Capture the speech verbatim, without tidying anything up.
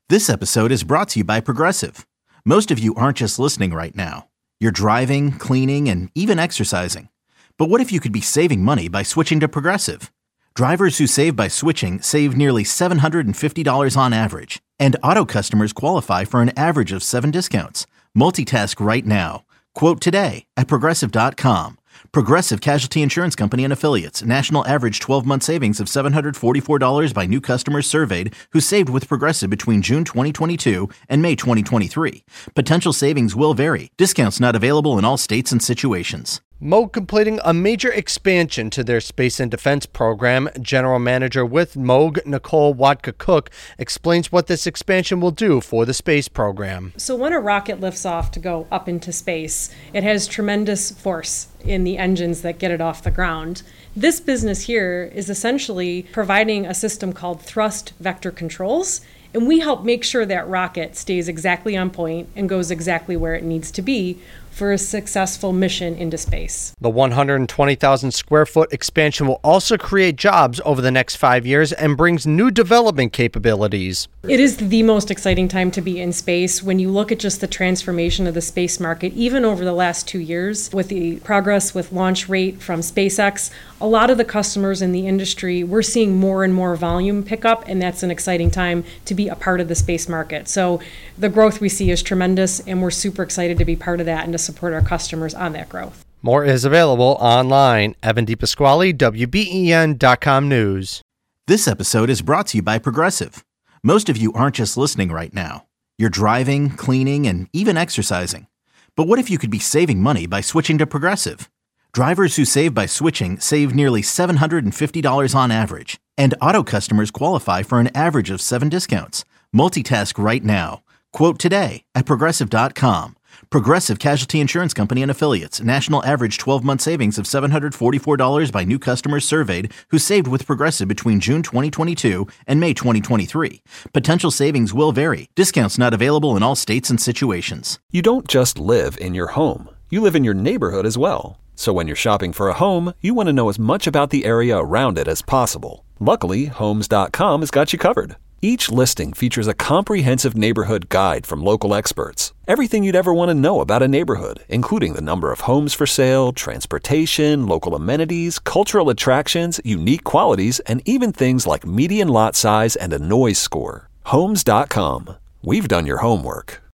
This episode is brought to you by Progressive. Most of you aren't just listening right now. You're driving, cleaning, and even exercising. But what if you could be saving money by switching to Progressive? Drivers who save by switching save nearly seven hundred fifty dollars on average. And auto customers qualify for an average of seven discounts. Multitask right now. Quote today at Progressive dot com. Progressive Casualty Insurance Company and Affiliates. National average twelve-month savings of seven hundred forty-four dollars by new customers surveyed who saved with Progressive between June twenty twenty-two and May twenty twenty-three. Potential savings will vary. Discounts not available in all states and situations. Moog completing a major expansion to their space and defense program. General Manager with Moog, Nicole Wadka-Cook, explains what this expansion will do for the space program. So when a rocket lifts off to go up into space, it has tremendous force in the engines that get it off the ground. This business here is essentially providing a system called thrust vector controls, and we help make sure that rocket stays exactly on point and goes exactly where it needs to be for a successful mission into space. The one hundred twenty thousand square foot expansion will also create jobs over the next five years and brings new development capabilities. It is the most exciting time to be in space. When you look at just the transformation of the space market, even over the last two years, with the progress with launch rate from SpaceX, a lot of the customers in the industry, we're seeing more and more volume pick up, and that's an exciting time to be a part of the space market. So the growth we see is tremendous, and we're super excited to be part of that and to support our customers on that growth. More is available online. Evan DePasquale, W B E N dot com News. This episode is brought to you by Progressive. Most of you aren't just listening right now. You're driving, cleaning, and even exercising. But what if you could be saving money by switching to Progressive? Drivers who save by switching save nearly seven hundred fifty dollars on average. And auto customers qualify for an average of seven discounts. Multitask right now. Quote today at Progressive dot com. Progressive Casualty Insurance Company and Affiliates. National average twelve-month savings of seven hundred forty-four dollars by new customers surveyed who saved with Progressive between June twenty twenty-two and May twenty twenty-three. Potential savings will vary. Discounts not available in all states and situations. You don't just live in your home. You live in your neighborhood as well. So when you're shopping for a home, you want to know as much about the area around it as possible. Luckily, Homes dot com has got you covered. Each listing features a comprehensive neighborhood guide from local experts. Everything you'd ever want to know about a neighborhood, including the number of homes for sale, transportation, local amenities, cultural attractions, unique qualities, and even things like median lot size and a noise score. Homes dot com. We've done your homework.